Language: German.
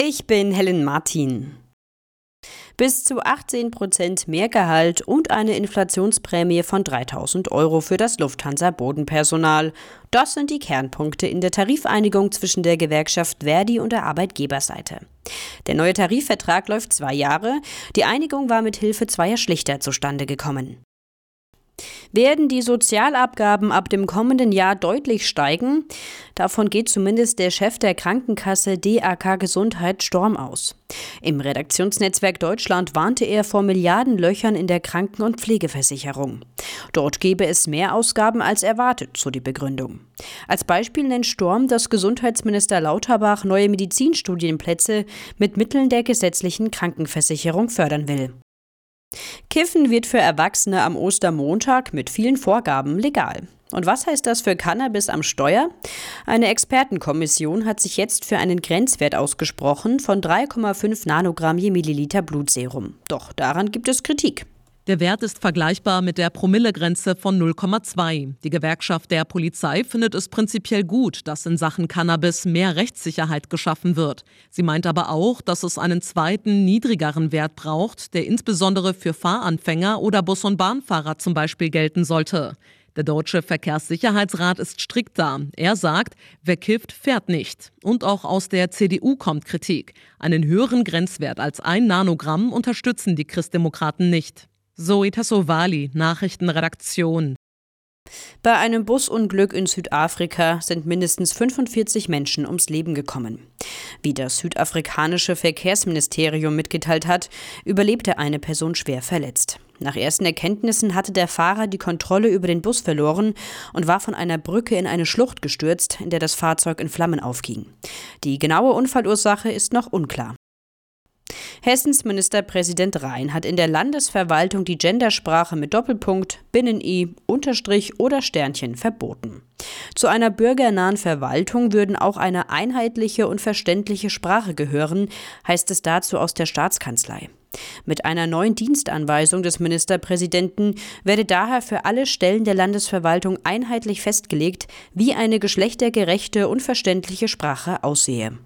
Ich bin Helen Martin. Bis zu 18% mehr Gehalt und eine Inflationsprämie von 3.000 € für das Lufthansa-Bodenpersonal. Das sind die Kernpunkte in der Tarifeinigung zwischen der Gewerkschaft ver.di und der Arbeitgeberseite. Der neue Tarifvertrag läuft 2 Jahre. Die Einigung war mit Hilfe zweier Schlichter zustande gekommen. Werden die Sozialabgaben ab dem kommenden Jahr deutlich steigen? Davon geht zumindest der Chef der Krankenkasse DAK Gesundheit Storm aus. Im Redaktionsnetzwerk Deutschland warnte er vor Milliardenlöchern in der Kranken- und Pflegeversicherung. Dort gebe es mehr Ausgaben als erwartet, so die Begründung. Als Beispiel nennt Storm, dass Gesundheitsminister Lauterbach neue Medizinstudienplätze mit Mitteln der gesetzlichen Krankenversicherung fördern will. Kiffen wird für Erwachsene am Ostermontag mit vielen Vorgaben legal. Und was heißt das für Cannabis am Steuer? Eine Expertenkommission hat sich jetzt für einen Grenzwert ausgesprochen von 3,5 Nanogramm je Milliliter Blutserum. Doch daran gibt es Kritik. Der Wert ist vergleichbar mit der Promillegrenze von 0,2. Die Gewerkschaft der Polizei findet es prinzipiell gut, dass in Sachen Cannabis mehr Rechtssicherheit geschaffen wird. Sie meint aber auch, dass es einen zweiten, niedrigeren Wert braucht, der insbesondere für Fahranfänger oder Bus- und Bahnfahrer zum Beispiel gelten sollte. Der Deutsche Verkehrssicherheitsrat ist strikt da. Er sagt, wer kifft, fährt nicht. Und auch aus der CDU kommt Kritik. Einen höheren Grenzwert als 1 Nanogramm unterstützen die Christdemokraten nicht. Zoe Tassovali, Nachrichtenredaktion. Bei einem Busunglück in Südafrika sind mindestens 45 Menschen ums Leben gekommen. Wie das südafrikanische Verkehrsministerium mitgeteilt hat, überlebte eine Person schwer verletzt. Nach ersten Erkenntnissen hatte der Fahrer die Kontrolle über den Bus verloren und war von einer Brücke in eine Schlucht gestürzt, in der das Fahrzeug in Flammen aufging. Die genaue Unfallursache ist noch unklar. Hessens Ministerpräsident Rhein hat in der Landesverwaltung die Gendersprache mit Doppelpunkt, Binnen-I, Unterstrich oder Sternchen verboten. Zu einer bürgernahen Verwaltung würden auch eine einheitliche und verständliche Sprache gehören, heißt es dazu aus der Staatskanzlei. Mit einer neuen Dienstanweisung des Ministerpräsidenten werde daher für alle Stellen der Landesverwaltung einheitlich festgelegt, wie eine geschlechtergerechte und verständliche Sprache aussehe.